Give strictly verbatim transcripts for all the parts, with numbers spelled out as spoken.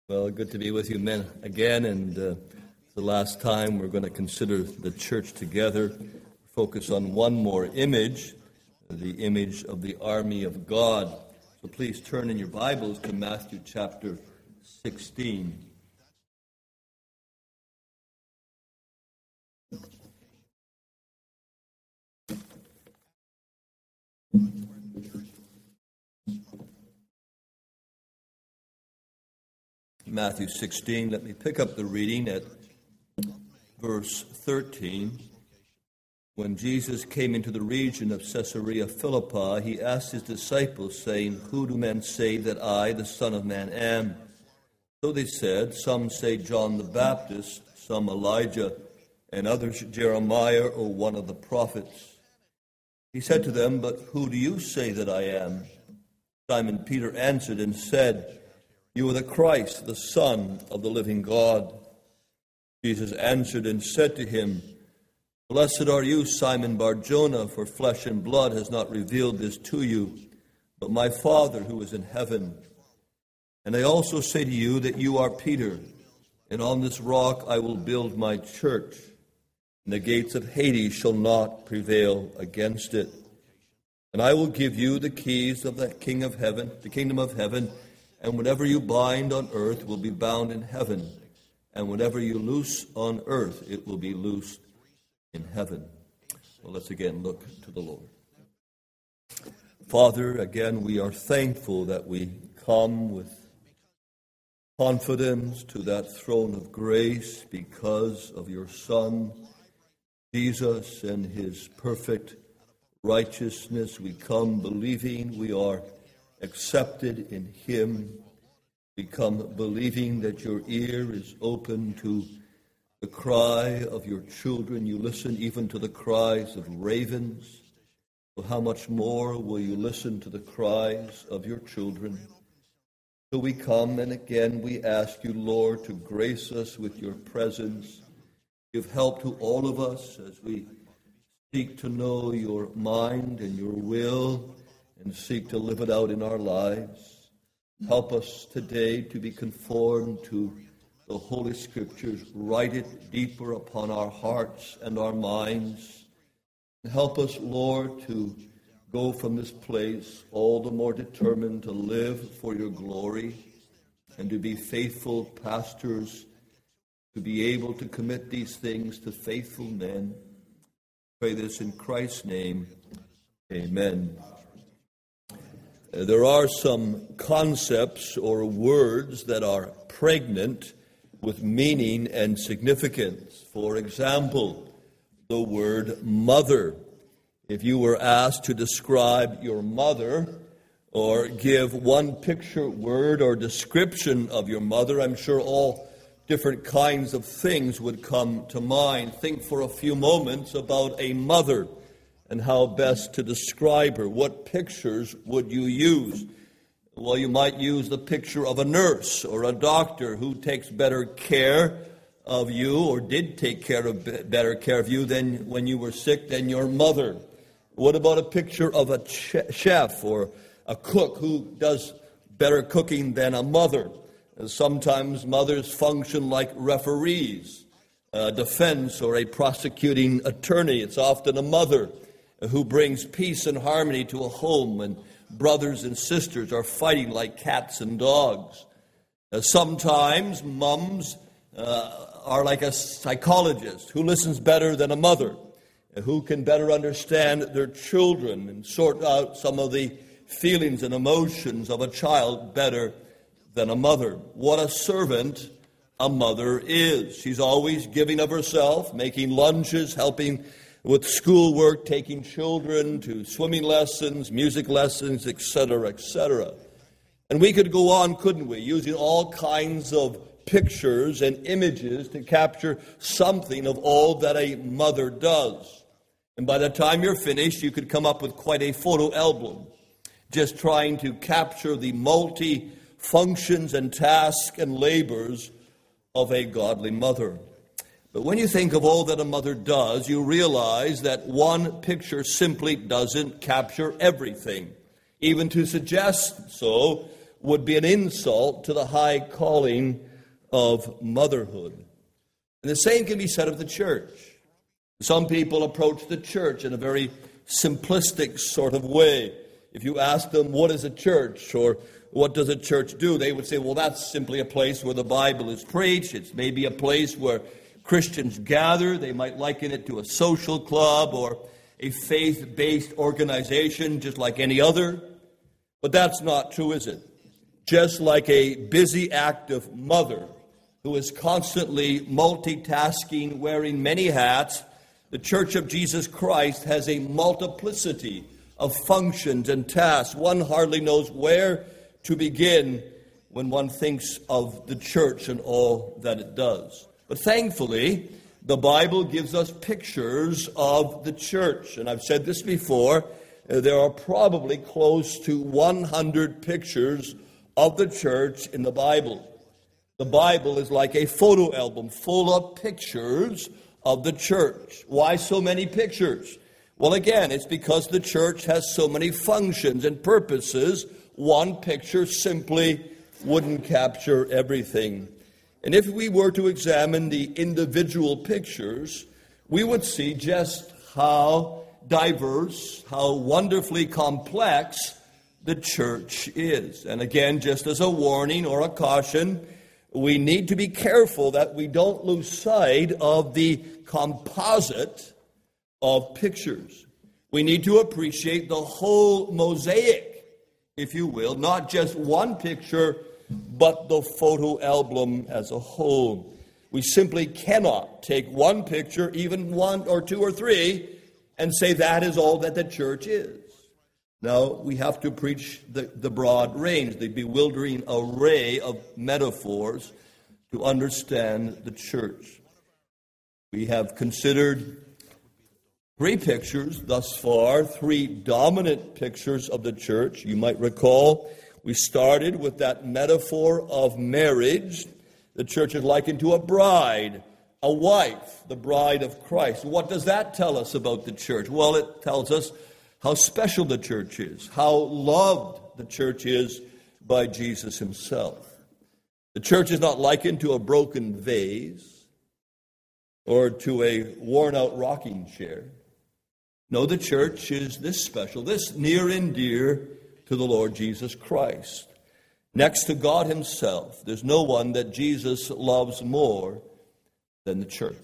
Well, good to be with you men again, and uh, the last time we're going to consider the church together, focus on one more image, the image of the army of God. So please turn in your Bibles to Matthew chapter sixteen. Matthew sixteen, let me pick up the reading at verse thirteen. When Jesus came into the region of Caesarea Philippi, he asked his disciples, saying, "Who do men say that I, the Son of Man, am?" So they said, "Some say John the Baptist, some Elijah, and others Jeremiah or one of the prophets." He said to them, "But who do you say that I am?" Simon Peter answered and said, "You are the Christ, the Son of the living God." Jesus answered and said to him, "Blessed are you, Simon Bar-Jonah, for flesh and blood has not revealed this to you, but my Father who is in heaven. And I also say to you that you are Peter, and on this rock I will build my church, and the gates of Hades shall not prevail against it. And I will give you the keys of the King of heaven, the kingdom of heaven, and whatever you bind on earth will be bound in heaven, and whatever you loose on earth, it will be loosed in heaven." Well, let's again look to the Lord. Father, again, we are thankful that we come with confidence to that throne of grace because of your Son, Jesus, and his perfect righteousness. We come believing we are accepted in him. We come believing that your ear is open to the cry of your children. You listen even to the cries of ravens. Well, how much more will you listen to the cries of your children? So we come, and again we ask you, Lord, to grace us with your presence. Give help to all of us as we seek to know your mind and your will and seek to live it out in our lives. Help us today to be conformed to the Holy Scriptures. Write it deeper upon our hearts and our minds. Help us, Lord, to go from this place all the more determined to live for your glory and to be faithful pastors, to be able to commit these things to faithful men. Pray this in Christ's name. Amen. There are some concepts or words that are pregnant with meaning and significance. For example, the word mother. If you were asked to describe your mother or give one picture, word, or description of your mother, I'm sure all different kinds of things would come to mind. Think for a few moments about a mother and how best to describe her. What pictures would you use? Well, you might use the picture of a nurse or a doctor who takes better care of you or did take care of better care of you than when you were sick than your mother. What about a picture of a chef or a cook who does better cooking than a mother? Sometimes mothers function like referees, a defense or a prosecuting attorney. It's often a mother who brings peace and harmony to a home, and brothers and sisters are fighting like cats and dogs. Uh, sometimes mums uh, are like a psychologist who listens better than a mother, uh, who can better understand their children and sort out some of the feelings and emotions of a child better than a mother. What a servant a mother is. She's always giving of herself, making lunches, helping with schoolwork, taking children to swimming lessons, music lessons, et cetera, et cetera. And we could go on, couldn't we, using all kinds of pictures and images to capture something of all that a mother does. And by the time you're finished, you could come up with quite a photo album, just trying to capture the multi-functions and tasks and labors of a godly mother. But when you think of all that a mother does, you realize that one picture simply doesn't capture everything. Even to suggest so would be an insult to the high calling of motherhood. And the same can be said of the church. Some people approach the church in a very simplistic sort of way. If you ask them, what is a church, or what does a church do, they would say, well, that's simply a place where the Bible is preached. It's maybe a place where Christians gather. They might liken it to a social club or a faith-based organization, just like any other. But that's not true, is it? Just like a busy, active mother who is constantly multitasking, wearing many hats, the Church of Jesus Christ has a multiplicity of functions and tasks. One hardly knows where to begin when one thinks of the church and all that it does. But thankfully, the Bible gives us pictures of the church. And I've said this before, uh, there are probably close to one hundred pictures of the church in the Bible. The Bible is like a photo album full of pictures of the church. Why so many pictures? Well, again, it's because the church has so many functions and purposes. One picture simply wouldn't capture everything. And if we were to examine the individual pictures, we would see just how diverse, how wonderfully complex the church is. And again, just as a warning or a caution, we need to be careful that we don't lose sight of the composite of pictures. We need to appreciate the whole mosaic, if you will, not just one picture, but the photo album as a whole. We simply cannot take one picture, even one or two or three, and say that is all that the church is. Now, we have to preach the, the broad range, the bewildering array of metaphors to understand the church. We have considered three pictures thus far, three dominant pictures of the church. You might recall we started with that metaphor of marriage. The church is likened to a bride, a wife, the bride of Christ. What does that tell us about the church? Well, it tells us how special the church is, how loved the church is by Jesus himself. The church is not likened to a broken vase or to a worn-out rocking chair. No, the church is this special, this near and dear to the Lord Jesus Christ. Next to God himself, there's no one that Jesus loves more than the church.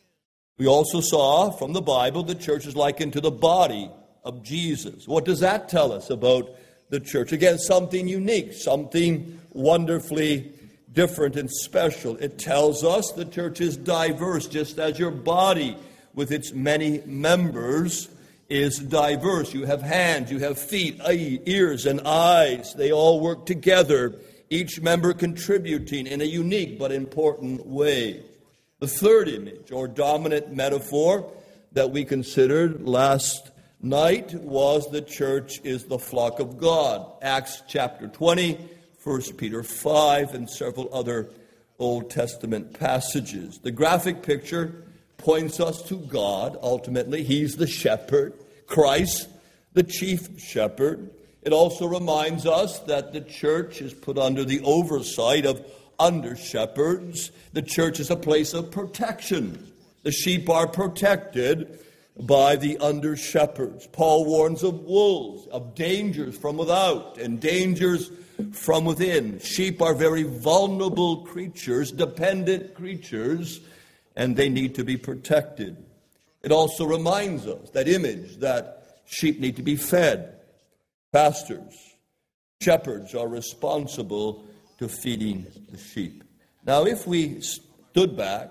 We also saw from the Bible the church is likened to the body of Jesus. What does that tell us about the church? Again, something unique, something wonderfully different and special. It tells us the church is diverse, just as your body with its many members is diverse. You have hands, you have feet, ears, and eyes. They all work together, each member contributing in a unique but important way. The third image, or dominant metaphor, that we considered last night was the church is the flock of God. Acts chapter twenty, First Peter five, and several other Old Testament passages. The graphic picture points us to God. Ultimately, he's the shepherd, Christ, the chief shepherd. It also reminds us that the church is put under the oversight of under-shepherds. The church is a place of protection. The sheep are protected by the under-shepherds. Paul warns of wolves, of dangers from without and dangers from within. Sheep are very vulnerable creatures, dependent creatures, and they need to be protected. It also reminds us, that image, that sheep need to be fed. Pastors, shepherds are responsible to feeding the sheep. Now, if we stood back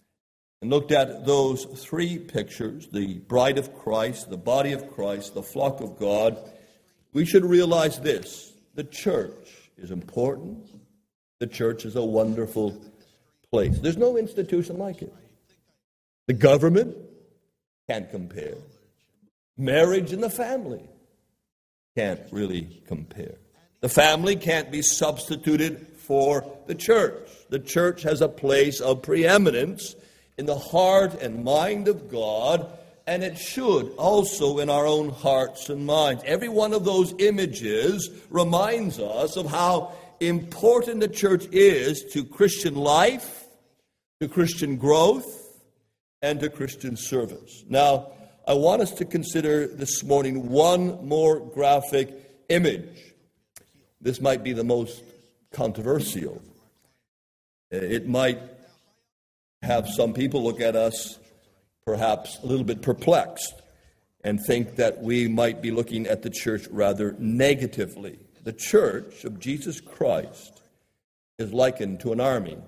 and looked at those three pictures, the bride of Christ, the body of Christ, the flock of God, we should realize this: the church is important. The church is a wonderful place. There's no institution like it. The government can't compare. Marriage and the family can't really compare. The family can't be substituted for the church. The church has a place of preeminence in the heart and mind of God and it should also in our own hearts and minds. Every one of those images reminds us of how important the church is to Christian life, to Christian growth, and to Christian service. Now, I want us to consider this morning one more graphic image. This might be the most controversial. It might have some people look at us perhaps a little bit perplexed and think that we might be looking at the church rather negatively. The church of Jesus Christ is likened to an army,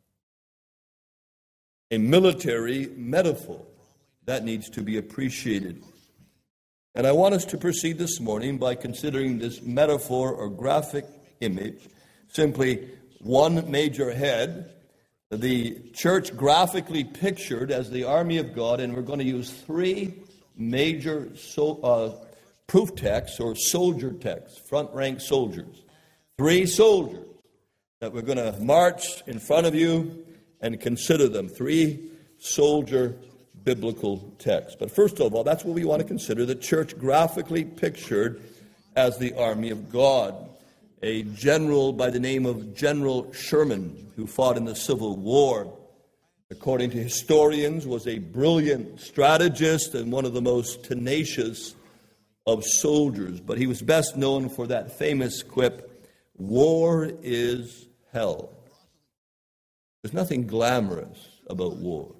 a military metaphor that needs to be appreciated. And I want us to proceed this morning by considering this metaphor or graphic image simply one major head, the church graphically pictured as the army of God, and we're going to use three major so, uh, proof texts or soldier texts, front rank soldiers. Three soldiers that we're going to march in front of you and consider them. Three soldier biblical texts. But first of all, that's what we want to consider, the church graphically pictured as the army of God. A general by the name of General Sherman, who fought in the Civil War, according to historians, was a brilliant strategist and one of the most tenacious of soldiers. But he was best known for that famous quip, "War is hell." There's nothing glamorous about war.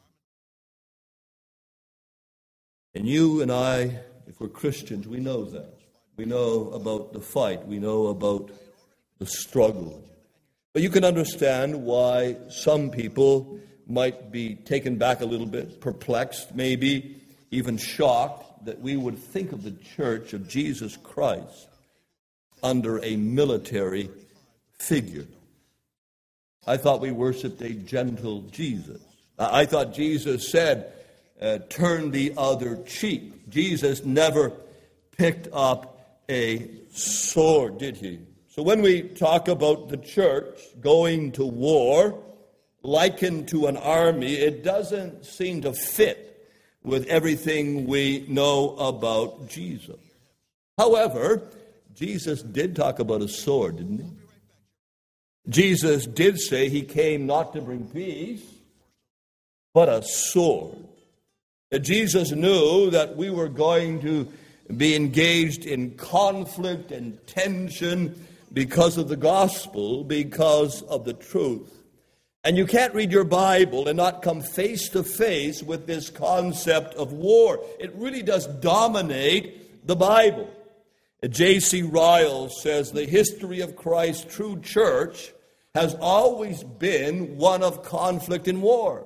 And you and I, if we're Christians, we know that. We know about the fight. We know about the struggle. But you can understand why some people might be taken back a little bit, perplexed, maybe even shocked that we would think of the church of Jesus Christ under a military figure. I thought we worshiped a gentle Jesus. I thought Jesus said, uh, turn the other cheek. Jesus never picked up a sword, did he? So when we talk about the church going to war, likened to an army, it doesn't seem to fit with everything we know about Jesus. However, Jesus did talk about a sword, didn't he? Jesus did say he came not to bring peace, but a sword. Jesus knew that we were going to be engaged in conflict and tension because of the gospel, because of the truth. And you can't read your Bible and not come face to face with this concept of war. It really does dominate the Bible. J C Ryle says the history of Christ's true church has always been one of conflict and war.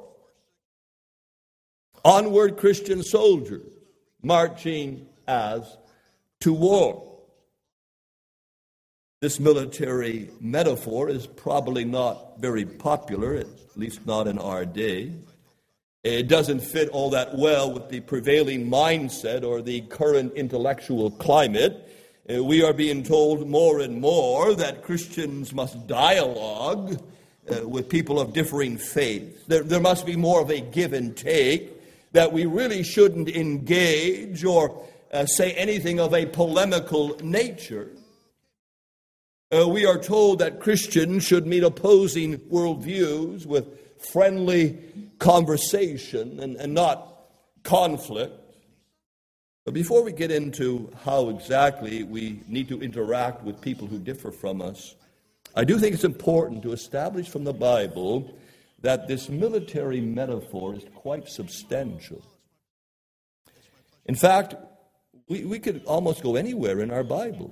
Onward Christian soldiers marching as to war. This military metaphor is probably not very popular, at least not in our day. It doesn't fit all that well with the prevailing mindset or the current intellectual climate. We are being told more and more that Christians must dialogue uh, with people of differing faiths. There, there must be more of a give and take, that we really shouldn't engage or uh, say anything of a polemical nature. Uh, we are told that Christians should meet opposing worldviews with friendly conversation and, and not conflict. But before we get into how exactly we need to interact with people who differ from us, I do think it's important to establish from the Bible that this military metaphor is quite substantial. In fact, we, we could almost go anywhere in our Bible.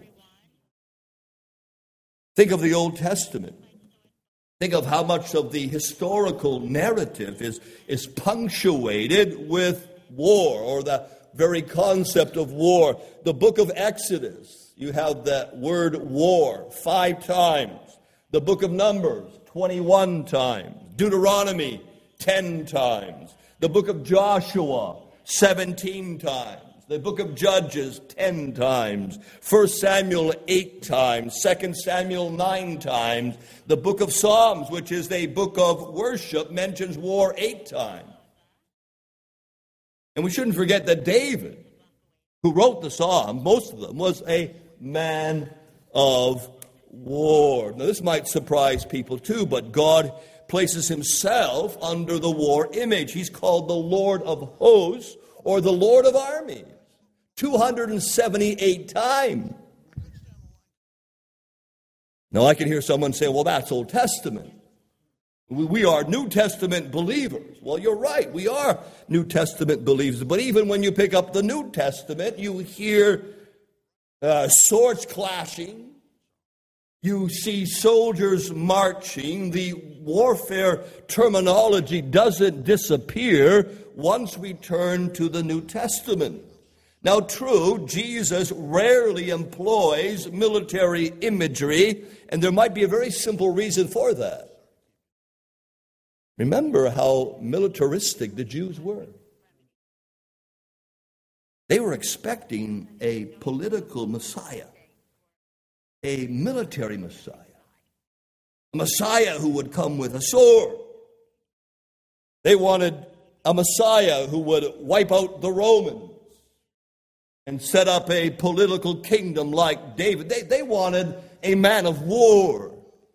Think of the Old Testament. Think of how much of the historical narrative is, is punctuated with war, or the very concept of war. The book of Exodus, you have that word war five times. The book of Numbers, twenty-one times. Deuteronomy, ten times. The book of Joshua, seventeen times. The book of Judges, ten times. First Samuel, eight times. Second Samuel, nine times. The book of Psalms, which is a book of worship, mentions war eight times. And we shouldn't forget that David, who wrote the Psalm, most of them, was a man of war. Now, this might surprise people too, but God places himself under the war image. He's called the Lord of hosts, or the Lord of armies, two hundred seventy-eight times. Now, I can hear someone say, well, that's Old Testament. We are New Testament believers. Well, you're right. We are New Testament believers. But even when you pick up the New Testament, you hear uh, swords clashing. You see soldiers marching. The warfare terminology doesn't disappear once we turn to the New Testament. Now, true, Jesus rarely employs military imagery, and there might be a very simple reason for that. Remember how militaristic the Jews were. They were expecting a political Messiah, a military Messiah, a Messiah who would come with a sword. They wanted a Messiah who would wipe out the Romans and set up a political kingdom like David. They, they wanted a man of war.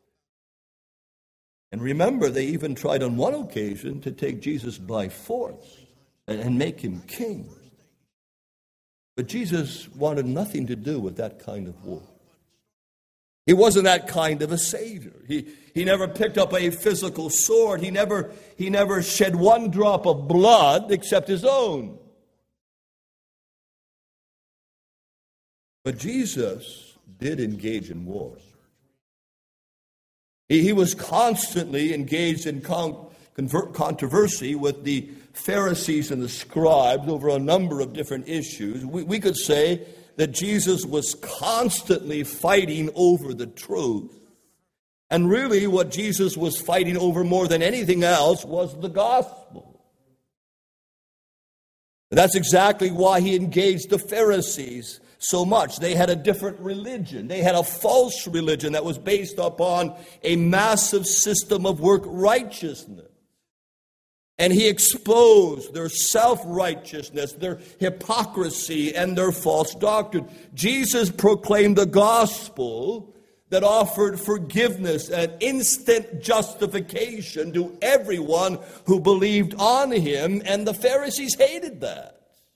And remember, they even tried on one occasion to take Jesus by force and, and make him king. But Jesus wanted nothing to do with that kind of war. He wasn't that kind of a Savior. He, he never picked up a physical sword. He never, he never shed one drop of blood except his own. But Jesus did engage in war. He, he was constantly engaged in con- convert, controversy with the Pharisees and the scribes over a number of different issues. We, we could say that Jesus was constantly fighting over the truth. And really what Jesus was fighting over more than anything else was the gospel. That's exactly why he engaged the Pharisees so much. They had a different religion. They had a false religion that was based upon a massive system of work righteousness. And he exposed their self-righteousness, their hypocrisy, and their false doctrine. Jesus proclaimed the gospel that offered forgiveness and instant justification to everyone who believed on him, and the Pharisees hated that.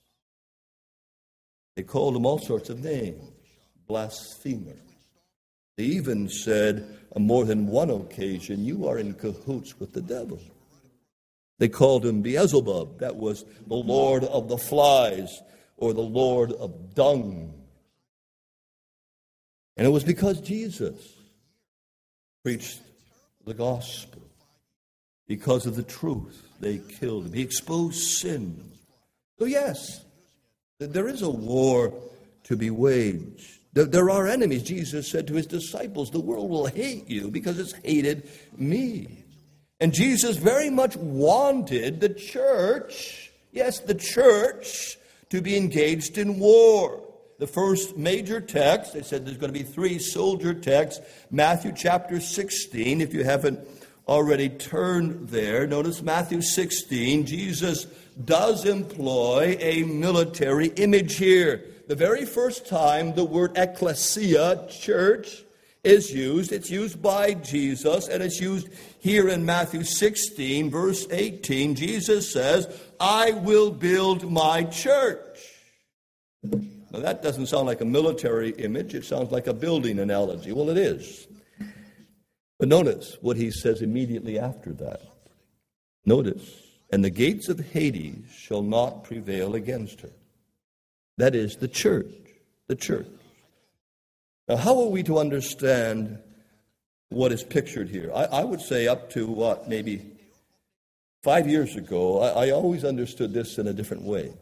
They called him all sorts of names, blasphemer. They even said on more than one occasion, you are in cahoots with the devil. They called him Beelzebub, that was the Lord of the flies, or the Lord of dung. And it was because Jesus preached the gospel. Because of the truth, they killed him. He exposed sin. So yes, there is a war to be waged. There are enemies. Jesus said to his disciples, the world will hate you because it's hated me. And Jesus very much wanted the church, yes, the church, to be engaged in war. The first major text, they said there's going to be three soldier texts, Matthew chapter sixteen, if you haven't already turned there. Notice Matthew sixteen, Jesus does employ a military image here. The very first time the word ecclesia, church, is used, it's used by Jesus, and it's used here in Matthew sixteen, verse eighteen. Jesus says, I will build my church. Now that doesn't sound like a military image, it sounds like a building analogy. Well, it is. But notice what he says immediately after that. Notice, and the gates of Hades shall not prevail against her. That is the church, the church. Now, how are we to understand what is pictured here? I, I would say up to, what, maybe five years ago, I, I always understood this in a different way.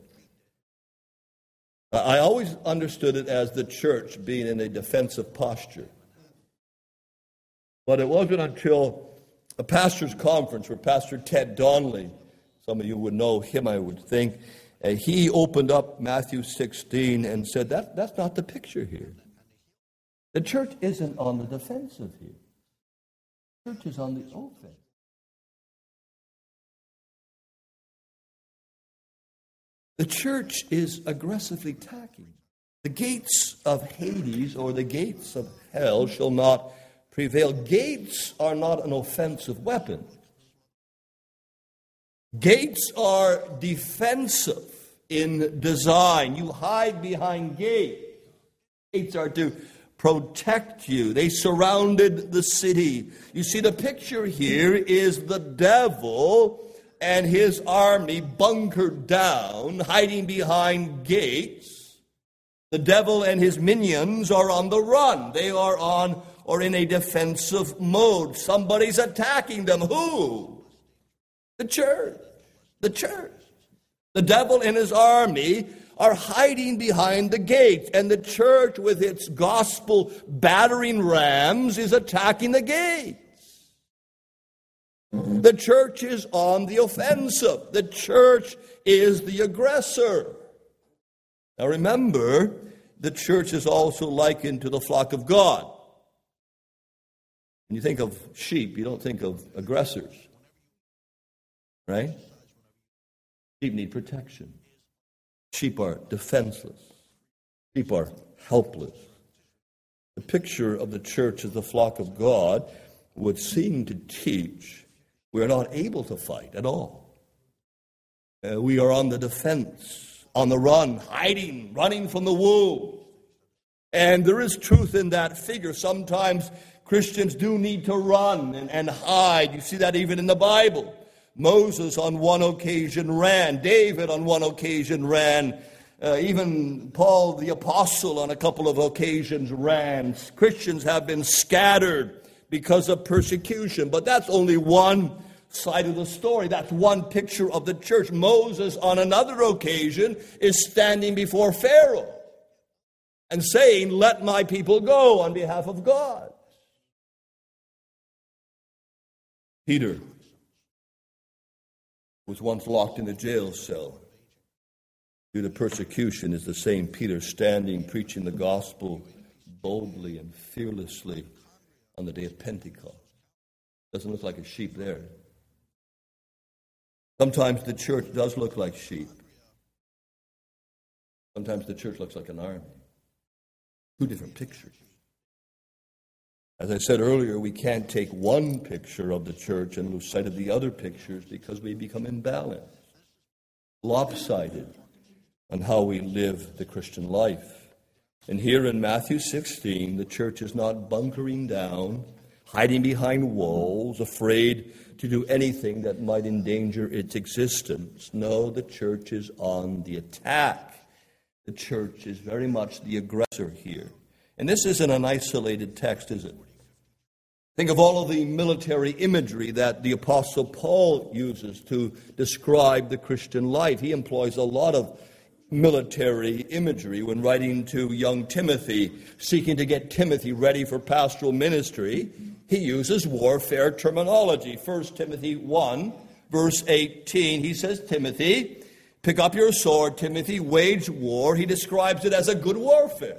I always understood it as the church being in a defensive posture. But it wasn't until a pastor's conference where Pastor Ted Donnelly, some of you would know him, I would think, uh, he opened up Matthew sixteen and said, that, that's not the picture here. The church isn't on the defensive here. The church is on the offense. The church is aggressively attacking. The gates of Hades or the gates of hell shall not prevail. Gates are not an offensive weapon. Gates are defensive in design. You hide behind gates. Gates are to protect you. They surrounded the city. You see, the picture here is the devil and his army bunkered down, hiding behind gates. The devil and his minions are on the run. They are on or in a defensive mode. Somebody's attacking them. Who? The church. The church. The devil and his army are hiding behind the gates, and the church with its gospel battering rams is attacking the gates. The church is on the offensive. The church is the aggressor. Now remember, the church is also likened to the flock of God. When you think of sheep, you don't think of aggressors. Right? Sheep need protection. Sheep are defenseless. Sheep are helpless. The picture of the church as the flock of God would seem to teach we are not able to fight at all. Uh, we are on the defense, on the run, hiding, running from the wolves. And there is truth in that figure. Sometimes Christians do need to run and, and hide. You see that even in the Bible. Moses on one occasion ran. David on one occasion ran. Uh, even Paul the Apostle on a couple of occasions ran. Christians have been scattered because of persecution. But that's only one side of the story. That's one picture of the church. Moses on another occasion is standing before Pharaoh and saying, "Let my people go," on behalf of God. Peter was once locked in a jail cell due to persecution, is the same Peter standing preaching the gospel boldly and fearlessly on the day of Pentecost. Doesn't look like a sheep there. Sometimes the church does look like sheep. Sometimes the church looks like an army. Two different pictures. As I said earlier, we can't take one picture of the church and lose sight of the other pictures because we become imbalanced, lopsided on how we live the Christian life. And here in Matthew sixteen, the church is not bunkering down, hiding behind walls, afraid to do anything that might endanger its existence. No, the church is on the attack. The church is very much the aggressor here. And this isn't an isolated text, is it? Think of all of the military imagery that the Apostle Paul uses to describe the Christian life. He employs a lot of military imagery when writing to young Timothy, seeking to get Timothy ready for pastoral ministry. He uses warfare terminology. First Timothy one, verse eighteen, he says, Timothy, pick up your sword, Timothy, wage war. He describes it as a good warfare.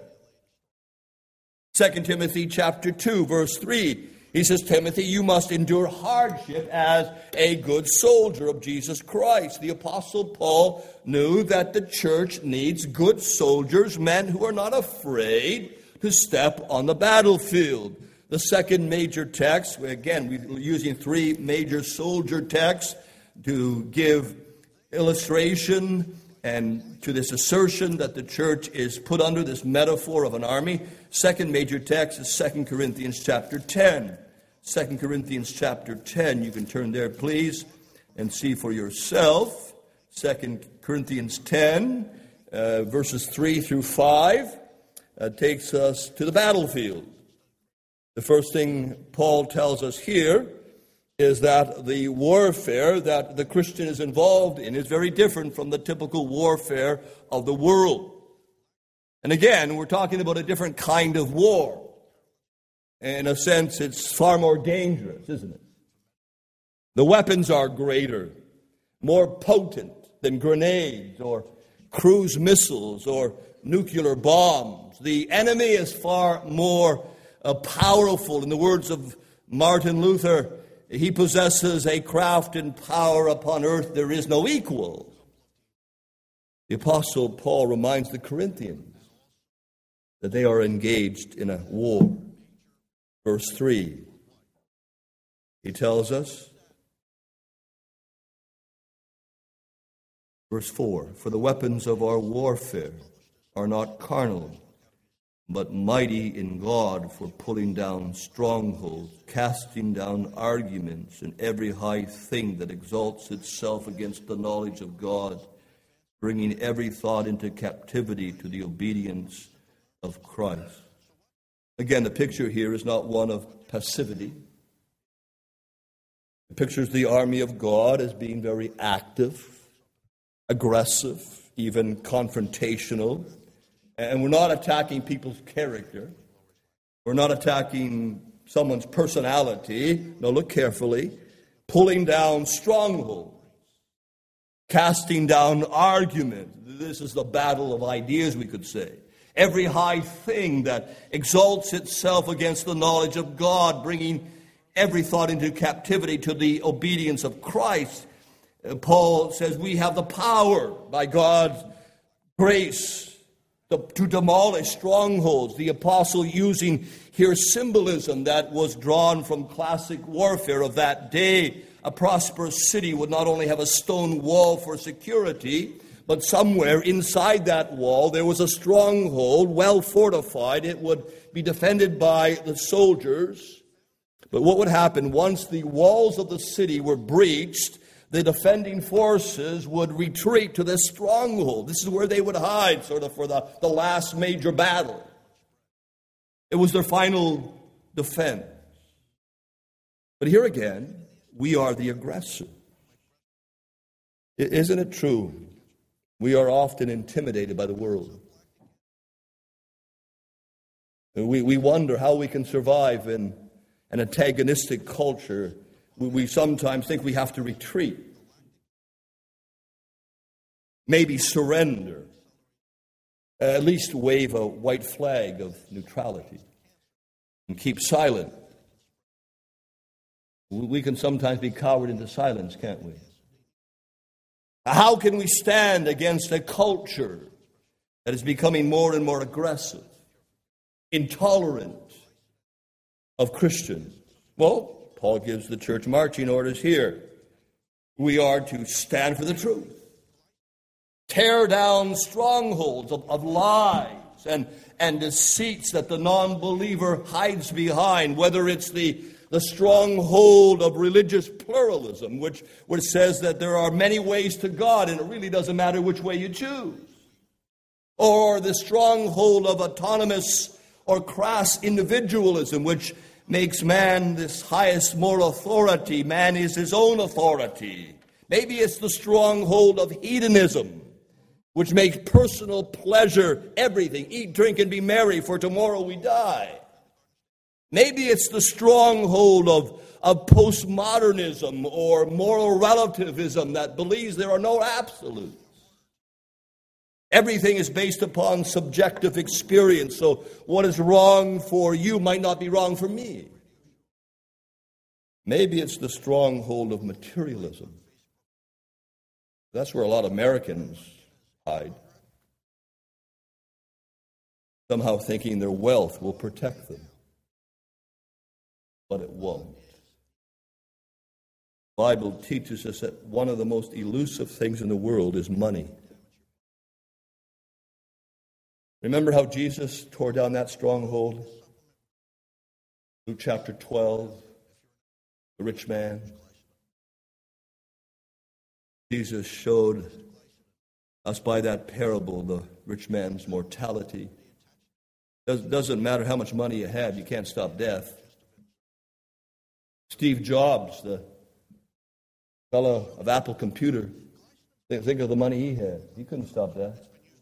Second Timothy chapter two, verse three, he says, Timothy, you must endure hardship as a good soldier of Jesus Christ. The Apostle Paul knew that the church needs good soldiers, men who are not afraid to step on the battlefield. The second major text, again, we're using three major soldier texts to give illustration and to this assertion that the church is put under this metaphor of an army. Second major text is Second Corinthians chapter ten. Second Corinthians chapter ten, you can turn there, please, and see for yourself. Second Corinthians ten, uh, verses three through five, uh, takes us to the battlefield. The first thing Paul tells us here is that the warfare that the Christian is involved in is very different from the typical warfare of the world. And again, we're talking about a different kind of war. In a sense, it's far more dangerous, isn't it? The weapons are greater, more potent than grenades or cruise missiles or nuclear bombs. The enemy is far more uh, powerful. In the words of Martin Luther, he possesses a craft and power upon earth there is no equal. The Apostle Paul reminds the Corinthians that they are engaged in a war. Verse three, he tells us, verse four, for the weapons of our warfare are not carnal, but mighty in God for pulling down strongholds, casting down arguments and every high thing that exalts itself against the knowledge of God, bringing every thought into captivity to the obedience of Christ. Again, the picture here is not one of passivity. It pictures the army of God as being very active, aggressive, even confrontational. And we're not attacking people's character. We're not attacking someone's personality. No, look carefully. Pulling down strongholds. Casting down arguments. This is the battle of ideas, we could say. Every high thing that exalts itself against the knowledge of God, bringing every thought into captivity to the obedience of Christ. Paul says we have the power by God's grace to demolish strongholds. The apostle using here symbolism that was drawn from classic warfare of that day. A prosperous city would not only have a stone wall for security, but somewhere inside that wall there was a stronghold, well fortified. It would be defended by the soldiers. But what would happen once the walls of the city were breached? The defending forces would retreat to this stronghold. This is where they would hide, sort of, for the, the last major battle. It was their final defense. But here again, we are the aggressor. Isn't it true? We are often intimidated by the world. We, we wonder how we can survive in an antagonistic culture. We sometimes think we have to retreat, maybe surrender, at least wave a white flag of neutrality and keep silent. We can sometimes be cowered into silence, can't we? How can we stand against a culture that is becoming more and more aggressive, intolerant of Christians? Well, Paul gives the church marching orders here. We are to stand for the truth. Tear down strongholds of, of lies and, and deceits that the non-believer hides behind, whether it's the, the stronghold of religious pluralism, which, which says that there are many ways to God and it really doesn't matter which way you choose, or the stronghold of autonomous or crass individualism, which makes man this highest moral authority. Man is his own authority. Maybe it's the stronghold of hedonism, which makes personal pleasure everything. Eat, drink, and be merry, for tomorrow we die. Maybe it's the stronghold of, of postmodernism or moral relativism that believes there are no absolutes. Everything is based upon subjective experience, so what is wrong for you might not be wrong for me. Maybe it's the stronghold of materialism. That's where a lot of Americans hide, somehow thinking their wealth will protect them. But it won't. The Bible teaches us that one of the most elusive things in the world is money. Remember how Jesus tore down that stronghold? Luke chapter twelve, the rich man. Jesus showed us by that parable the rich man's mortality. It doesn't matter how much money you have, you can't stop death. Steve Jobs, the fellow of Apple Computer, think of the money he had. He couldn't stop that.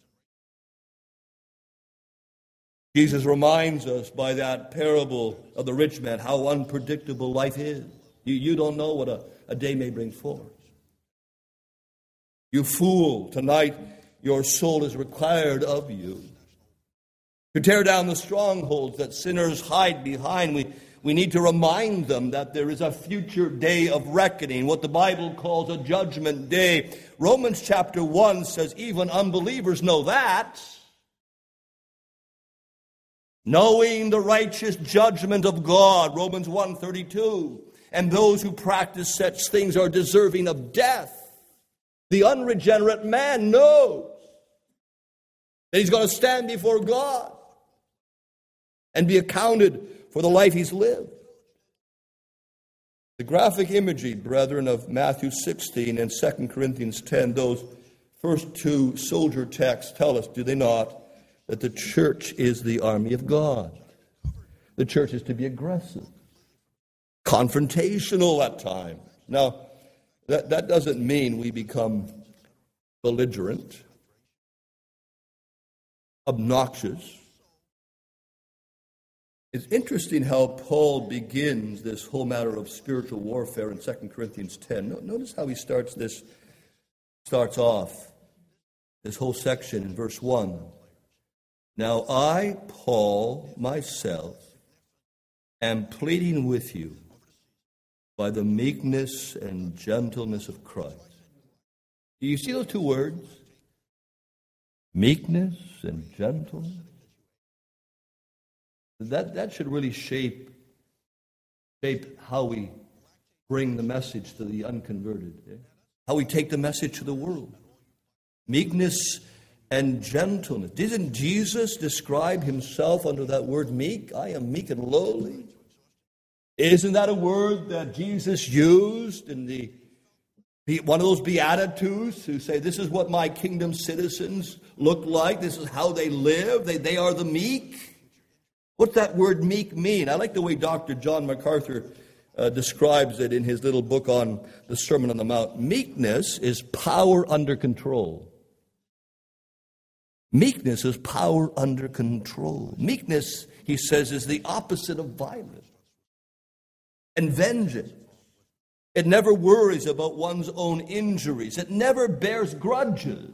Jesus reminds us by that parable of the rich man how unpredictable life is. You, you don't know what a, a day may bring forth. You fool, tonight your soul is required of you to tear down the strongholds that sinners hide behind. We, We need to remind them that there is a future day of reckoning, what the Bible calls a judgment day. Romans chapter one says even unbelievers know that. Knowing the righteous judgment of God, Romans one thirty-two. And those who practice such things are deserving of death. The unregenerate man knows that he's going to stand before God and be accounted for the life he's lived. The graphic imagery, brethren, of Matthew sixteen and Second Corinthians ten, those first two soldier texts tell us, do they not, that the church is the army of God. The church is to be aggressive, confrontational at times. Now, that, that doesn't mean we become belligerent, obnoxious. It's interesting how Paul begins this whole matter of spiritual warfare in Second Corinthians ten. Notice how he starts this, starts off this whole section in verse one. Now I, Paul, myself, am pleading with you by the meekness and gentleness of Christ. Do you see those two words? Meekness and gentleness. That, that should really shape, shape how we bring the message to the unconverted, eh? How we take the message to the world. Meekness and gentleness. Didn't Jesus describe himself under that word meek? I am meek and lowly. Isn't that a word that Jesus used in the one of those Beatitudes who say, this is what my kingdom citizens look like. This is how they live. They, they are the meek. What's that word meek mean? I like the way Doctor John MacArthur uh, describes it in his little book on the Sermon on the Mount. Meekness is power under control. Meekness is power under control. Meekness, he says, is the opposite of violence and vengeance. It never worries about one's own injuries. It never bears grudges.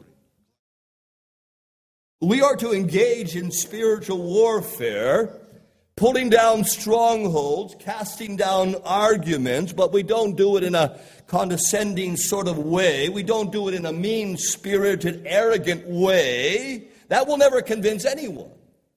We are to engage in spiritual warfare, pulling down strongholds, casting down arguments, but we don't do it in a condescending sort of way. We don't do it in a mean-spirited, arrogant way. That will never convince anyone.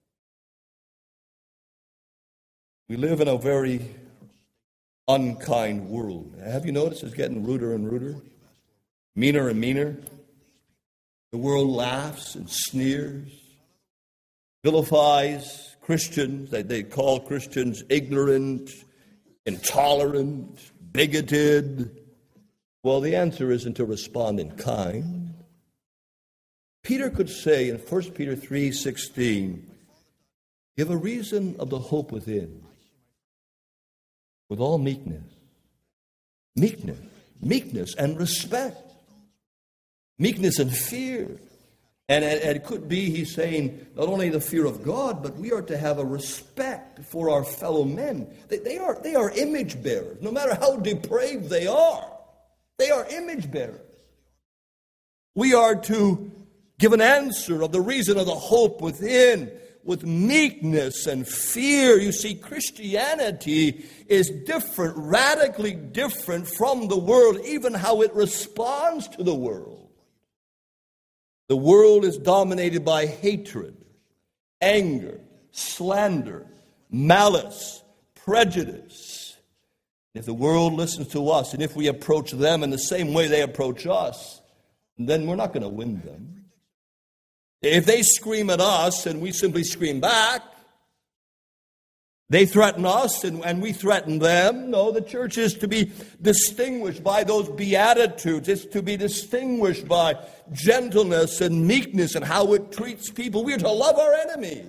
We live in a very unkind world. Have you noticed it's getting ruder and ruder? Meaner and meaner? The world laughs and sneers, vilifies Christians. They, they call Christians ignorant, intolerant, bigoted. Well, the answer isn't to respond in kind. Peter could say in First Peter three sixteen, give a reason of the hope within, with all meekness. Meekness. Meekness and respect. Meekness and fear. And it could be, he's saying, not only the fear of God, but we are to have a respect for our fellow men. They, they are, they are image bearers, no matter how depraved they are. They are image bearers. We are to give an answer of the reason of the hope within with meekness and fear. You see, Christianity is different, radically different from the world, even how it responds to the world. The world is dominated by hatred, anger, slander, malice, prejudice. If the world listens to us, and if we approach them in the same way they approach us, then we're not going to win them. If they scream at us and we simply scream back, they threaten us and, and we threaten them. No, the church is to be distinguished by those beatitudes. It's to be distinguished by gentleness and meekness and how it treats people. We are to love our enemies.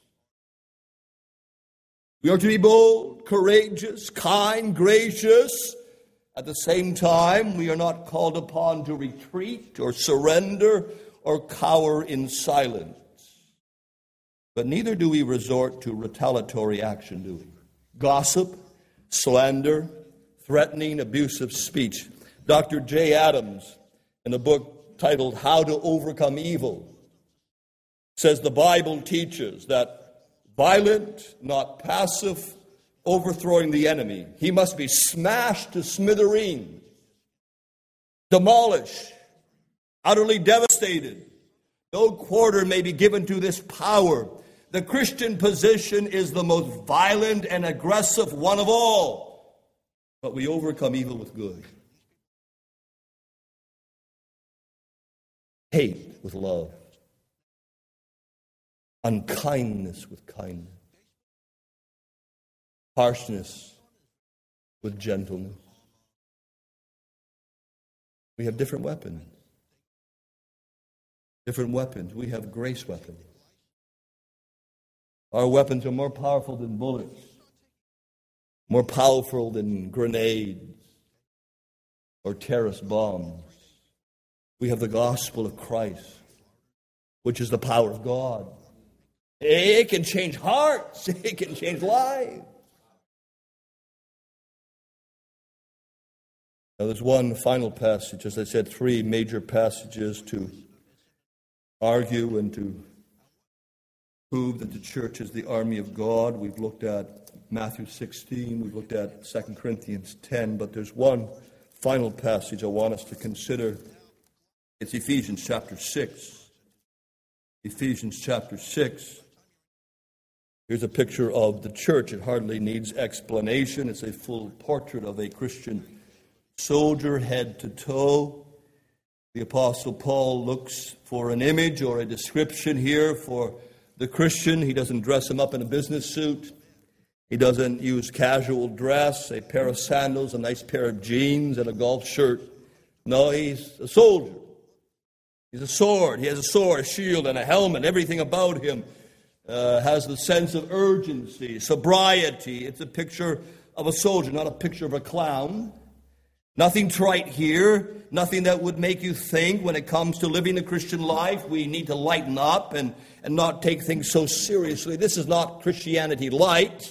We are to be bold, courageous, kind, gracious. At the same time, we are not called upon to retreat or surrender or cower in silence. But neither do we resort to retaliatory action, do we? Gossip, slander, threatening, abusive speech. Doctor J. Adams, in a book titled How to Overcome Evil, says the Bible teaches that violent, not passive, overthrowing the enemy. He must be smashed to smithereens, demolished, utterly devastated. No quarter may be given to this power. The Christian position is the most violent and aggressive one of all. But we overcome evil with good. Hate with love. Unkindness with kindness. Harshness with gentleness. We have different weapons. Different weapons. We have grace weapons. Our weapons are more powerful than bullets, more powerful than grenades or terrorist bombs. We have the gospel of Christ, which is the power of God. It can change hearts. It can change lives. Now, there's one final passage. As I said, three major passages to argue and to prove that the church is the army of God. We've looked at Matthew sixteen. We've looked at Second Corinthians ten. But there's one final passage I want us to consider. It's Ephesians chapter six. Ephesians chapter six. Here's a picture of the church. It hardly needs explanation. It's a full portrait of a Christian soldier, head to toe. The Apostle Paul looks for an image or a description here for the Christian. He doesn't dress him up in a business suit. He doesn't use casual dress, a pair of sandals, a nice pair of jeans, and a golf shirt. No, he's a soldier. He's a sword. He has a sword, a shield, and a helmet. Everything about him uh, has the sense of urgency, sobriety. It's a picture of a soldier, not a picture of a clown. Nothing trite here, nothing that would make you think when it comes to living a Christian life, we need to lighten up and, and not take things so seriously. This is not Christianity light.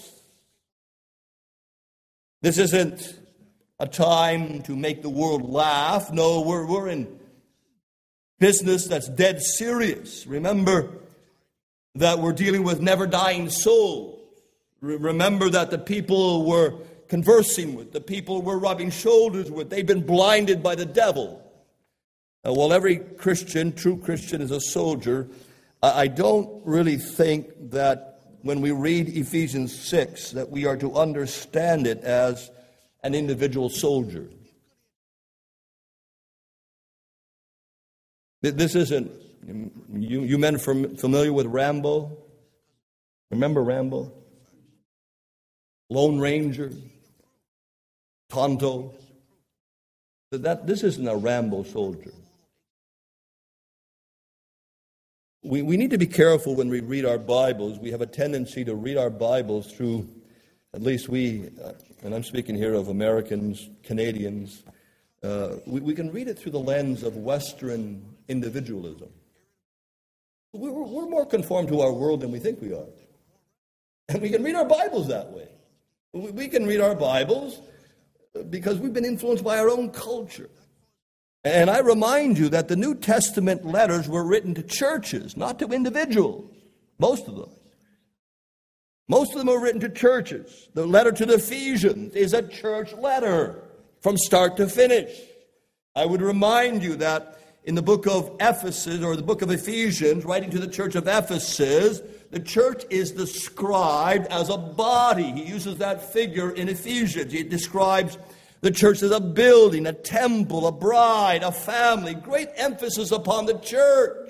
This isn't a time to make the world laugh. No, we're, we're in business that's dead serious. Remember that we're dealing with never-dying souls. Remember that the people were conversing with, the people we're rubbing shoulders with, they've been blinded by the devil. Uh, while every Christian, true Christian, is a soldier, I don't really think that when we read Ephesians six that we are to understand it as an individual soldier. This isn't, you, you men familiar with Rambo? Remember Rambo? Lone Ranger? Tonto. That, this isn't a Rambo soldier. We, we need to be careful when we read our Bibles. We have a tendency to read our Bibles through, at least we, uh, and I'm speaking here of Americans, Canadians, uh, we, we can read it through the lens of Western individualism. We're, we're more conformed to our world than we think we are. And we can read our Bibles that way. We, we can read our Bibles because we've been influenced by our own culture. And I remind you that the New Testament letters were written to churches, not to individuals. Most of them. Most of them are written to churches. The letter to the Ephesians is a church letter from start to finish. I would remind you that in the book of Ephesus, or the book of Ephesians, writing to the church of Ephesus, the church is described as a body. He uses that figure in Ephesians. He describes the church as a building, a temple, a bride, a family. Great emphasis upon the church.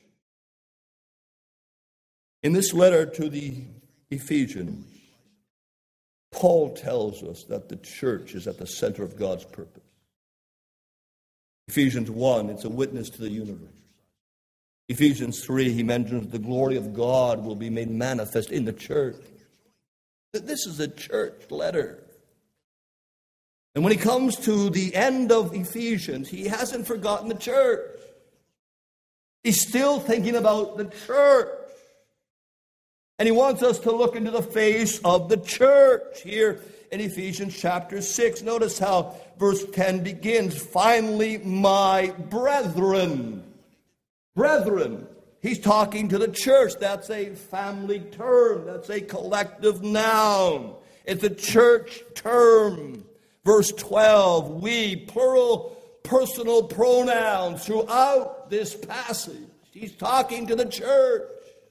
In this letter to the Ephesians, Paul tells us that the church is at the center of God's purpose. Ephesians one, it's a witness to the universe. Ephesians three, he mentions the glory of God will be made manifest in the church. This is a church letter. And when he comes to the end of Ephesians, he hasn't forgotten the church. He's still thinking about the church. And he wants us to look into the face of the church here in Ephesians chapter six. Notice how verse ten begins. Finally, my brethren. Brethren. He's talking to the church. That's a family term. That's a collective noun. It's a church term. Verse twelve, we, plural personal pronouns throughout this passage. He's talking to the church.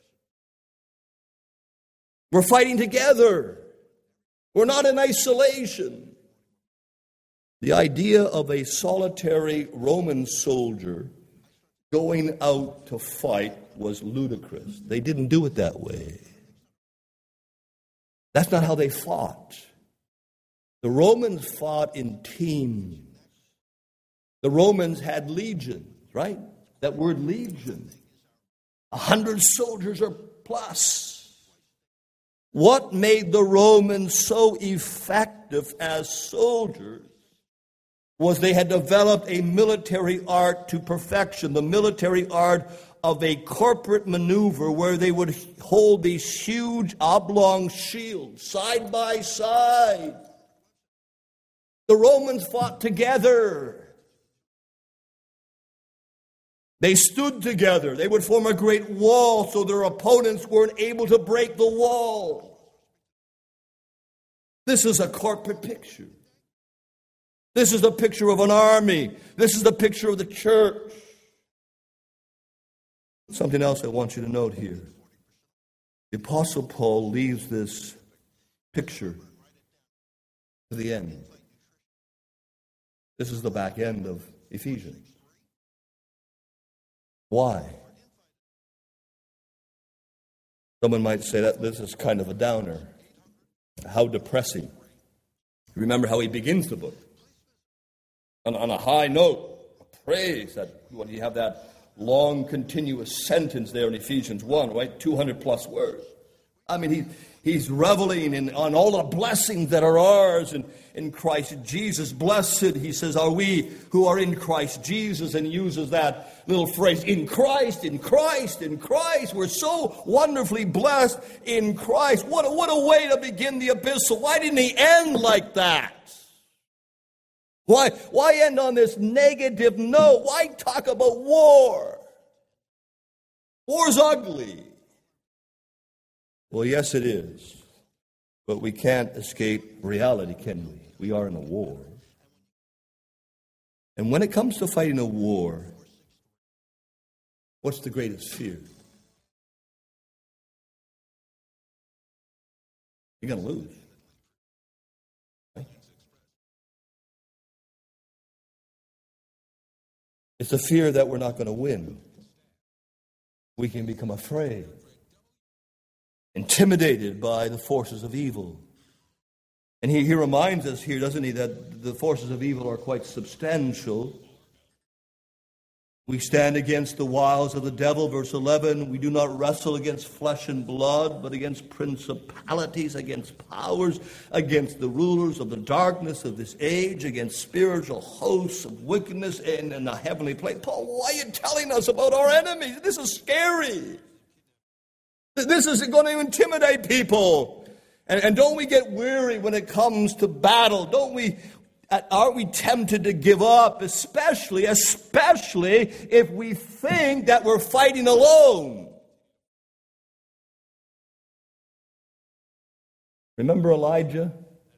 We're fighting together. We're not in isolation. The idea of a solitary Roman soldier going out to fight was ludicrous. They didn't do it that way. That's not how they fought. The Romans fought in teams. The Romans had legions, right? That word legion. A hundred soldiers or plus. What made the Romans so effective as soldiers was they had developed a military art to perfection. The military art of a corporate maneuver where they would hold these huge oblong shields side by side. The Romans fought together. They stood together. They would form a great wall so their opponents weren't able to break the wall. This is a corporate picture. This is the picture of an army. This is the picture of the church. Something else I want you to note here. The Apostle Paul leaves this picture to the end. This is the back end of Ephesians. Why? Someone might say that this is kind of a downer. How depressing. Remember how he begins the book. On, on a high note, praise. That when you have that long, continuous sentence there in Ephesians one, right? two hundred plus words. I mean, he, he's reveling in, on all the blessings that are ours in, in Christ Jesus. Blessed, he says, are we who are in Christ Jesus, and uses that little phrase, in Christ, in Christ, in Christ. We're so wonderfully blessed in Christ. What a, what a way to begin the epistle. Why didn't he end like that? Why, why end on this negative note? Why talk about war? War's ugly. Well, yes, it is. But we can't escape reality, can we? We are in a war. And when it comes to fighting a war, what's the greatest fear? You're going to lose. Right? It's the fear that we're not going to win. We can become afraid, intimidated by the forces of evil. And he, he reminds us here, doesn't he, that the forces of evil are quite substantial. We stand against the wiles of the devil, verse eleven. We do not wrestle against flesh and blood, but against principalities, against powers, against the rulers of the darkness of this age, against spiritual hosts of wickedness in, in the heavenly place. Paul, why are you telling us about our enemies? This is scary. This is going to intimidate people. And, and don't we get weary when it comes to battle? Don't we, aren't we tempted to give up, especially, especially if we think that we're fighting alone? Remember Elijah?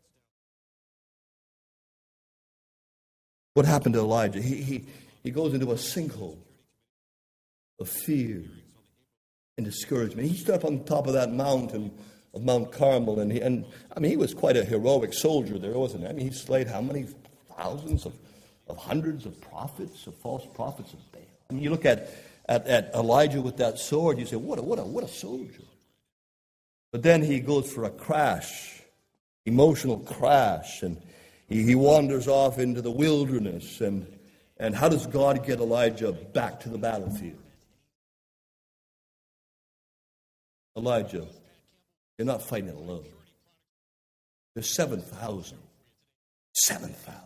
What happened to Elijah? He, he, he goes into a sinkhole of fear and discouragement. He stood up on top of that mountain of Mount Carmel, and he, and I mean, he was quite a heroic soldier there, wasn't he? I mean, he slayed how many thousands of, of hundreds of prophets, of false prophets of Baal. I mean, you look at, at, at Elijah with that sword, you say, what a, what a, what a soldier. But then he goes for a crash, emotional crash, and he, he wanders off into the wilderness, and, and how does God get Elijah back to the battlefield? Elijah, you're not fighting it alone. There's seven thousand. seven thousand.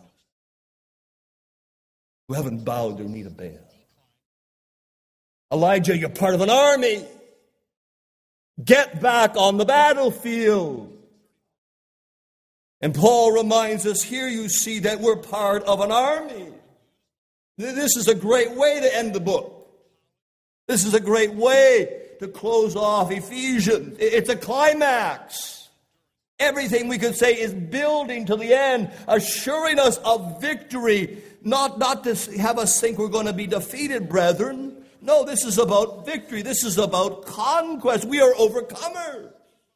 Who haven't bowed their knee to Baal. Elijah, you're part of an army. Get back on the battlefield. And Paul reminds us here, you see, that we're part of an army. This is a great way to end the book. This is a great way to close off Ephesians. It's a climax. Everything we could say is building to the end, assuring us of victory, not, not to have us think we're going to be defeated, brethren. No, this is about victory. This is about conquest. We are overcomers.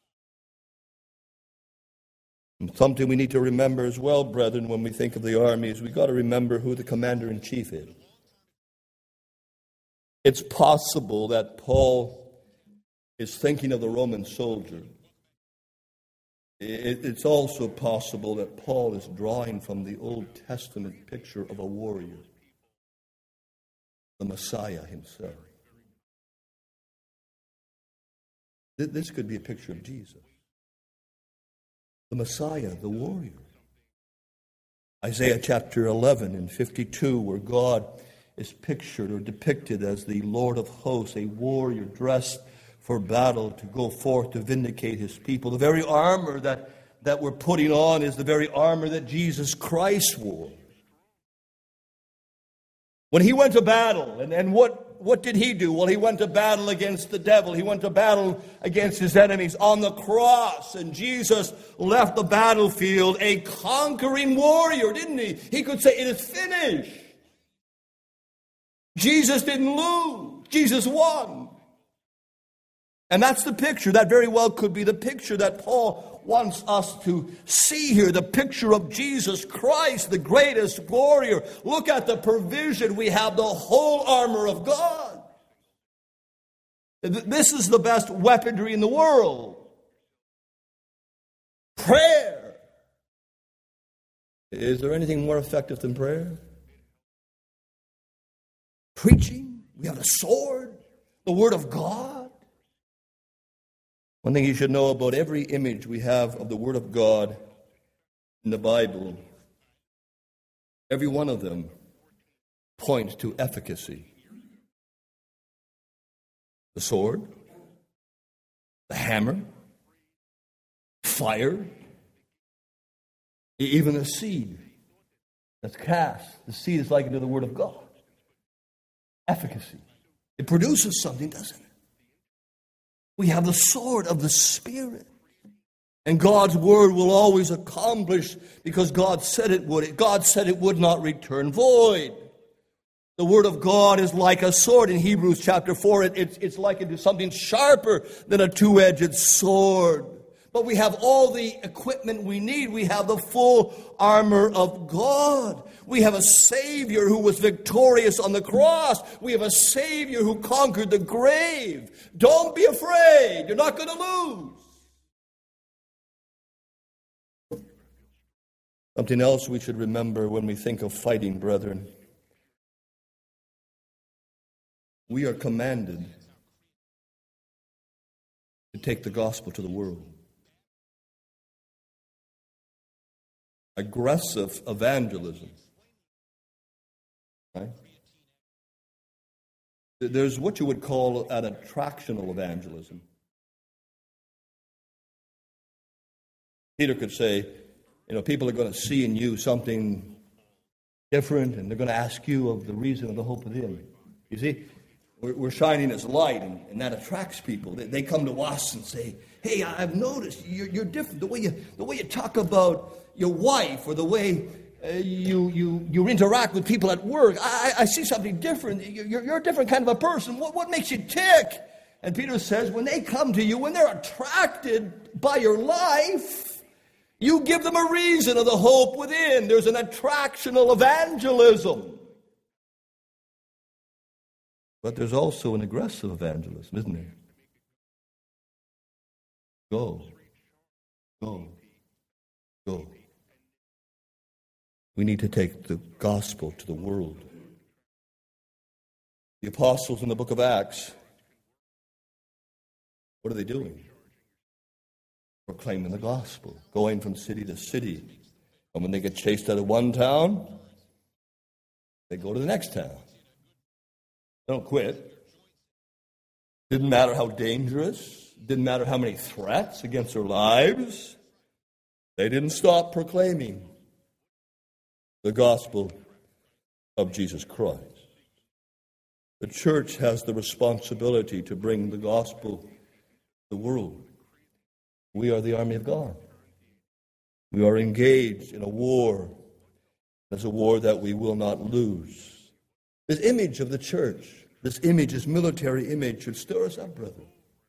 And something we need to remember as well, brethren, when we think of the army, is we've got to remember who the commander-in-chief is. It's possible that Paul is thinking of the Roman soldier. It's also possible that Paul is drawing from the Old Testament picture of a warrior, the Messiah himself. This could be a picture of Jesus, the Messiah, the warrior. Isaiah chapter eleven and fifty-two, where God is pictured or depicted as the Lord of hosts, a warrior dressed for battle to go forth to vindicate his people. The very armor that, that we're putting on is the very armor that Jesus Christ wore. When he went to battle, and, and what, what did he do? Well, he went to battle against the devil. He went to battle against his enemies on the cross. And Jesus left the battlefield a conquering warrior, didn't he? He could say, it is finished. Jesus didn't lose. Jesus won. And that's the picture. That very well could be the picture that Paul wants us to see here. The picture of Jesus Christ, the greatest warrior. Look at the provision. We have the whole armor of God. This is the best weaponry in the world. Prayer. Is there anything more effective than prayer? Preaching. We have the sword, the Word of God. One thing you should know about every image we have of the Word of God in the Bible, every one of them points to efficacy. The sword, the hammer, fire, even a seed that's cast. The seed is likened to the Word of God. Efficacy. It produces something, doesn't it? We have the sword of the Spirit. And God's word will always accomplish because God said it would. God said it would not return void. The word of God is like a sword. In Hebrews chapter four, it, it's, it's likened to something sharper than a two-edged sword. But we have all the equipment we need. We have the full armor of God. We have a Savior who was victorious on the cross. We have a Savior who conquered the grave. Don't be afraid. You're not going to lose. Something else we should remember when we think of fighting, brethren. We are commanded to take the gospel to the world. Aggressive evangelism. Right? There's what you would call an attractional evangelism. Peter could say, you know, people are going to see in you something different, and they're going to ask you of the reason of the hope of Him. You see, we're, we're shining as light, and, and that attracts people. They, they come to us and say, "Hey, I've noticed you're, you're different. The way you, the way you talk about your wife, or the way uh, you you you interact with people at work. I, I see something different. You're, you're a different kind of a person. What, what makes you tick?" And Peter says, when they come to you, when they're attracted by your life, you give them a reason of the hope within. There's an attractional evangelism. But there's also an aggressive evangelism, isn't there? Go. Go. Go. We need to take the gospel to the world. The apostles in the book of Acts, what are they doing? Proclaiming the gospel, going from city to city. And when they get chased out of one town, they go to the next town. They don't quit. Didn't matter how dangerous, didn't matter how many threats against their lives. They didn't stop proclaiming the gospel of Jesus Christ. The church has the responsibility to bring the gospel to the world. We are the army of God. We are engaged in a war. It's a war that we will not lose. This image of the church, this image, this military image, should stir us up, brother.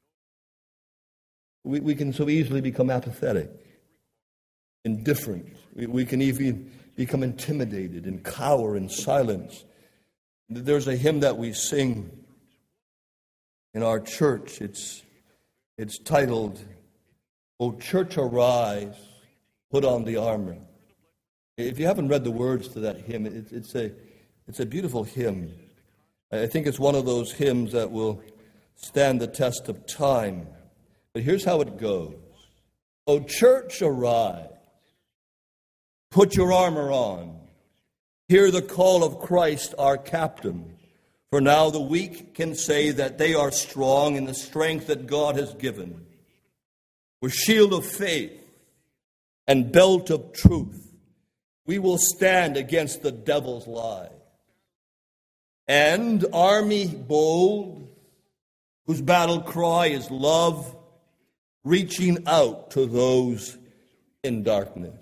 We, we can so easily become apathetic, indifferent. We, we can even become intimidated and cower in silence. There's a hymn that we sing in our church. It's, it's titled, "O Church Arise, Put on the Armor." If you haven't read the words to that hymn, it, it's, a, it's a beautiful hymn. I think it's one of those hymns that will stand the test of time. But here's how it goes. "O church, arise. Put your armor on. Hear the call of Christ our captain. For now the weak can say that they are strong in the strength that God has given. With shield of faith and belt of truth, we will stand against the devil's lie. And army bold, whose battle cry is love, reaching out to those in darkness."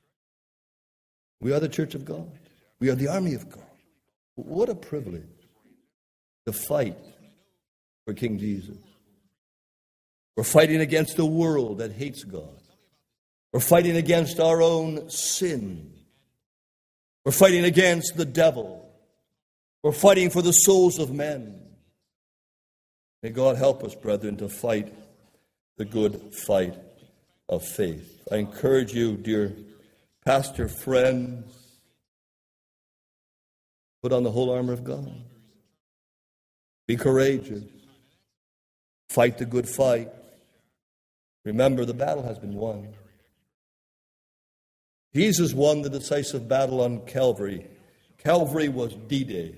We are the church of God. We are the army of God. What a privilege to fight for King Jesus. We're fighting against a world that hates God. We're fighting against our own sin. We're fighting against the devil. We're fighting for the souls of men. May God help us, brethren, to fight the good fight of faith. I encourage you, dear pastor friends, put on the whole armor of God. Be courageous. Fight the good fight. Remember, the battle has been won. Jesus won the decisive battle on Calvary. Calvary was D-Day.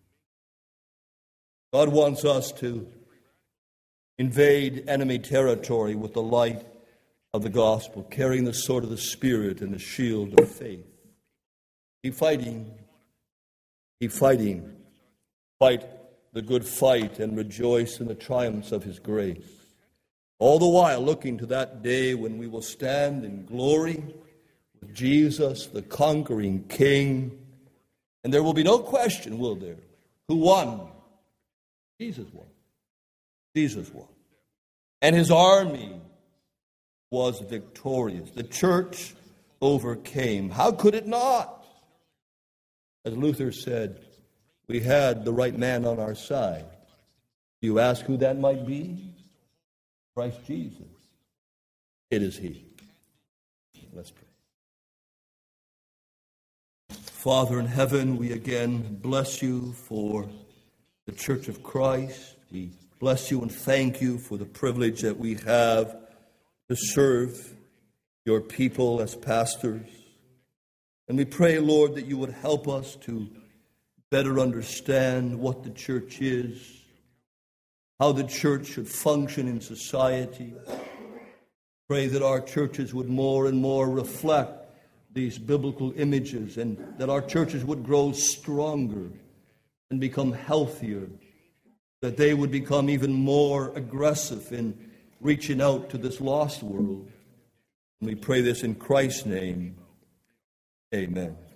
God wants us to invade enemy territory with the light of the gospel, carrying the sword of the Spirit and the shield of faith. Keep fighting. Keep fighting. Fight the good fight and rejoice in the triumphs of His grace. All the while looking to that day when we will stand in glory with Jesus, the conquering King. And there will be no question, will there? Who won? Jesus won. Jesus won. And His army was victorious. The church overcame. How could it not? As Luther said, we had the right man on our side. You ask who that might be? Christ Jesus. It is He. Let's pray. Father in heaven, we again bless You for the Church of Christ. We bless You and thank You for the privilege that we have to serve Your people as pastors. And we pray, Lord, that You would help us to better understand what the church is, how the church should function in society. Pray that our churches would more and more reflect these biblical images, and that our churches would grow stronger and become healthier, that they would become even more aggressive in reaching out to this lost world. And we pray this in Christ's name. Amen.